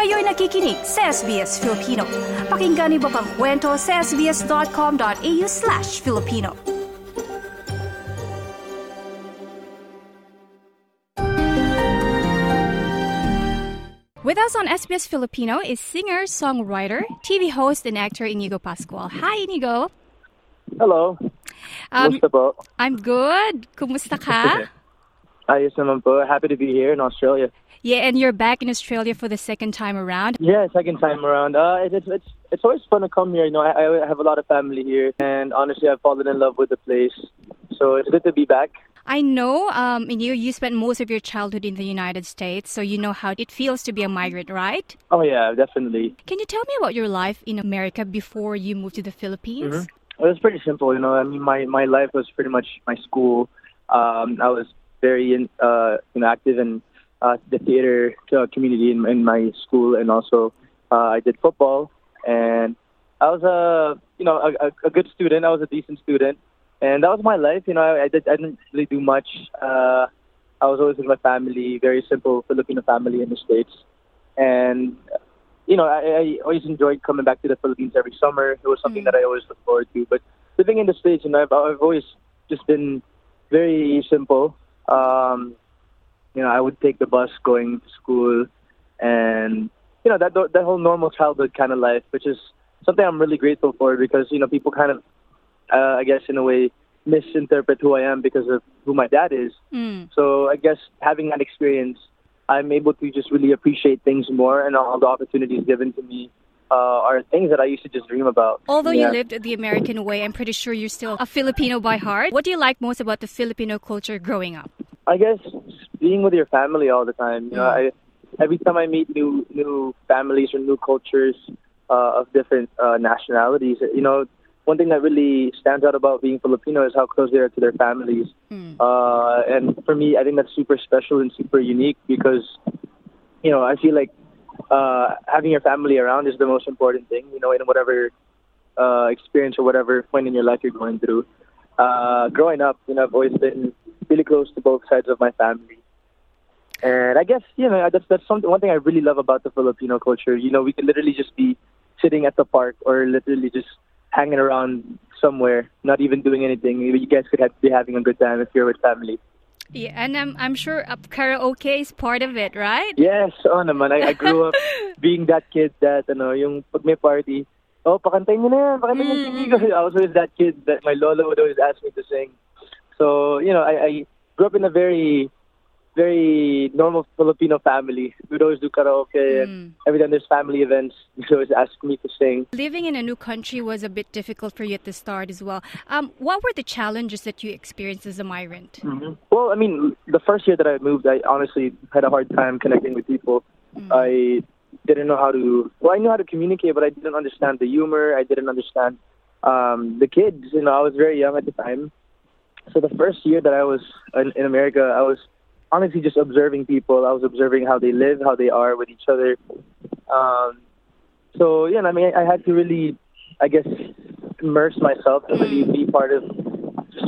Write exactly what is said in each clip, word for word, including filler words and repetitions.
Kayo'y nakikinig sa S B S Filipino. Pakinggan niyo pa ang kwento sa sbs.com.au slash Filipino. With us on S B S Filipino is singer, songwriter, T V host, and actor Inigo Pascual. Hi, Inigo. Hello. Um, Kumusta po? I'm good. Kumusta ka? Ayos naman po. Happy to be here in Australia. Yeah, and you're back in Australia for the second time around. Yeah, second time around. Uh, it, it's it's it's always fun to come here. You know, I, I have a lot of family here, and honestly, I've fallen in love with the place. So it's good to be back. I know, um, you you spent most of your childhood in the United States, so you know how it feels to be a migrant, right? Oh yeah, definitely. Can you tell me about your life in America before you moved to the Philippines? Mm-hmm. It was pretty simple. You know, I mean, my my life was pretty much my school. Um, I was very in, uh, you know, active in uh, the theater uh, community in, in my school, and also uh, I did football. And I was a you know a, a good student. I was a decent student. And that was my life, you know. I, I, did, I didn't really do much. Uh, I was always with my family, very simple Filipino family in the States. And, you know, I, I always enjoyed coming back to the Philippines every summer. It was something mm. that I always looked forward to. But living in the States, you know, I've, I've always just been very simple. Um, you know, I would take the bus going to school, and, you know, that that whole normal childhood kind of life, which is something I'm really grateful for, because, you know, people kind of, Uh, I guess in a way, misinterpret who I am because of who my dad is. Mm. So I guess having that experience, I'm able to just really appreciate things more, and all the opportunities given to me uh, are things that I used to just dream about. Although yeah. you lived the American way, I'm pretty sure you're still a Filipino by heart. What do you like most about the Filipino culture growing up? I guess being with your family all the time. You know, I, every time I meet new new families or new cultures uh, of different uh, nationalities, you know, one thing that really stands out about being Filipino is how close they are to their families. Mm. Uh, and for me, I think that's super special and super unique because, you know, I feel like uh, having your family around is the most important thing, you know, in whatever uh, experience or whatever point in your life you're going through. Uh, growing up, you know, I've always been really close to both sides of my family. And I guess, you know, that's, that's something, one thing I really love about the Filipino culture. You know, we can literally just be sitting at the park or literally just hanging around somewhere, not even doing anything. You guys could have, be having a good time if you're with family. Yeah, and I'm I'm sure uh, karaoke is part of it, right? Yes, oh naman. I, I grew up being that kid that, ano, yung pag may party, oh, pakantay mo na yan, pakantay mo mm. Inigo. I was always that kid that my lolo would always ask me to sing. So, you know, I, I grew up in a very, very normal Filipino family. We'd always do karaoke, mm. and every time there's family events, they'd always ask me to sing. Living in a new country was a bit difficult for you at the start as well. Um, what were the challenges that you experienced as a migrant? Mm-hmm. Well, I mean, the first year that I moved, I honestly had a hard time connecting with people. Mm. I didn't know how to, well, I knew how to communicate, but I didn't understand the humor. I didn't understand um, the kids. You know, I was very young at the time. So the first year that I was in, in America, I was honestly just observing people. I was observing how they live, how they are with each other. Um, so, yeah, I mean, I had to really, I guess, immerse myself and really be part of just,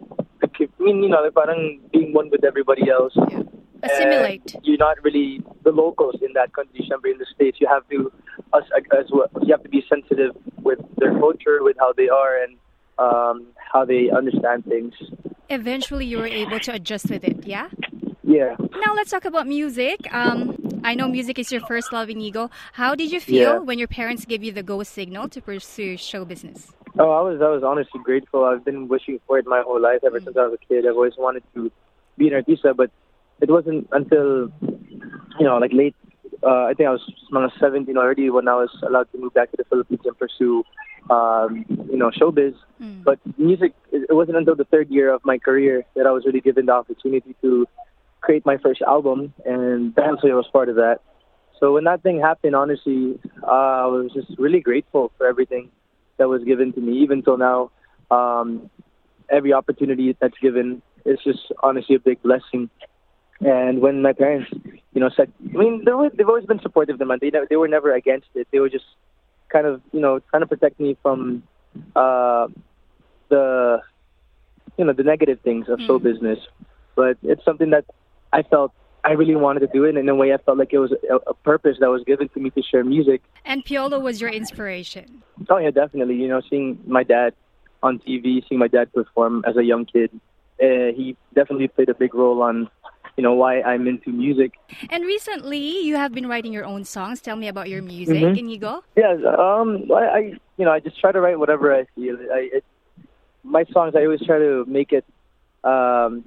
I mean, you know, like, parang being one with everybody else. Yeah. Assimilate. And you're not really the locals in that country. In the States, you have to, us as well, you have to be sensitive with their culture, with how they are, and um, how they understand things. Eventually, you were able to adjust with it, yeah? Yeah. Now let's talk about music. Um, I know music is your first love, Inigo. How did you feel yeah. when your parents gave you the go signal to pursue show business? Oh, I was I was honestly grateful. I've been wishing for it my whole life ever mm. since I was a kid. I've always wanted to be an artista, but it wasn't until, you know, like late, uh, I think I was seventeen already when I was allowed to move back to the Philippines and pursue, um, you know, showbiz. Mm. But music, it wasn't until the third year of my career that I was really given the opportunity to create my first album, and Dancing was part of that. So when that thing happened, honestly, uh, I was just really grateful for everything that was given to me. Even till now, um, every opportunity that's given is just honestly a big blessing. And when my parents, you know, said, I mean, they were, they've always been supportive of them. They they were never against it. They were just kind of, you know, trying to protect me from uh, the, you know, the negative things of mm. show business. But it's something that I felt I really wanted to do it. And in a way, I felt like it was a, a purpose that was given to me to share music. And Piolo was your inspiration. Oh, yeah, definitely. You know, seeing my dad on T V, seeing my dad perform as a young kid, uh, he definitely played a big role on, you know, why I'm into music. And recently, you have been writing your own songs. Tell me about your music, Mm-hmm. Inigo. Yeah, um, I, I, you know, I just try to write whatever I feel. I, it, my songs, I always try to make it, um,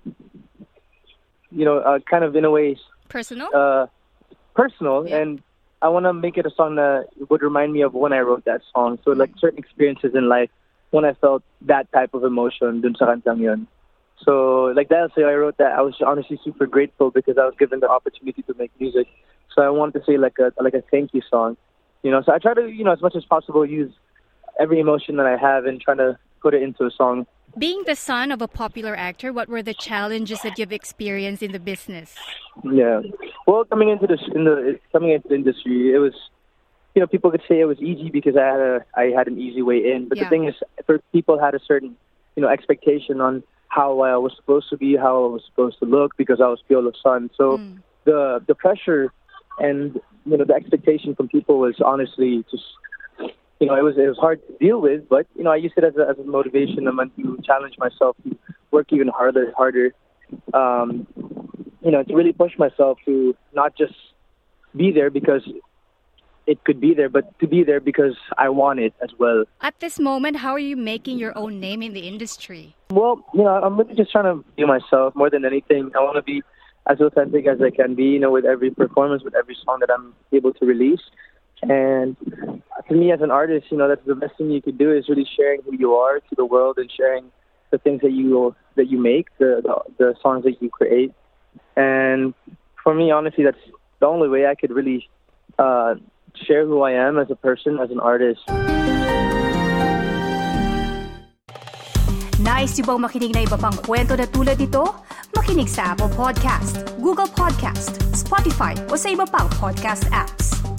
you know, uh, kind of in a way, Personal? uh, personal, Yeah. and I want to make it a song that would remind me of when I wrote that song. So, like certain experiences in life when I felt that type of emotion dun sa kantang yun. So, like that, so I wrote that. I was honestly super grateful because I was given the opportunity to make music. So I wanted to say like a like a thank you song, you know. So I try to, you know, as much as possible, use every emotion that I have and try to put it into a song. Being the son of a popular actor, what were the challenges that you've experienced in the business? Yeah, well, coming into this in the coming into the industry, it was, you know, people could say it was easy because I had a I had an easy way in. But Yeah. the thing is, for people had a certain, you know, expectation on how I was supposed to be, how I was supposed to look because I was Piolo's son. So Mm. the the pressure and, you know, the expectation from people was honestly just, you know, it was it was hard to deal with. But, you know, I used it as a, as a motivation. I meant to challenge myself to work even harder, harder. Um, you know, to really push myself to not just be there because it could be there, but to be there because I want it as well. At this moment, how are you making your own name in the industry? Well, you know, I'm really just trying to be myself more than anything. I want to be as authentic as I can be, you know, with every performance, with every song that I'm able to release. And to me as an artist, you know, that's the best thing you could do is really sharing who you are to the world and sharing the things that you that you make, the the, the songs that you create. And for me, honestly, that's the only way I could really uh, share who I am as a person, as an artist. Nice yung bang makinig na iba pang kwento na tulad ito? Makinig sa Apple Podcast, Google Podcast, Spotify o sa iba pang podcast apps.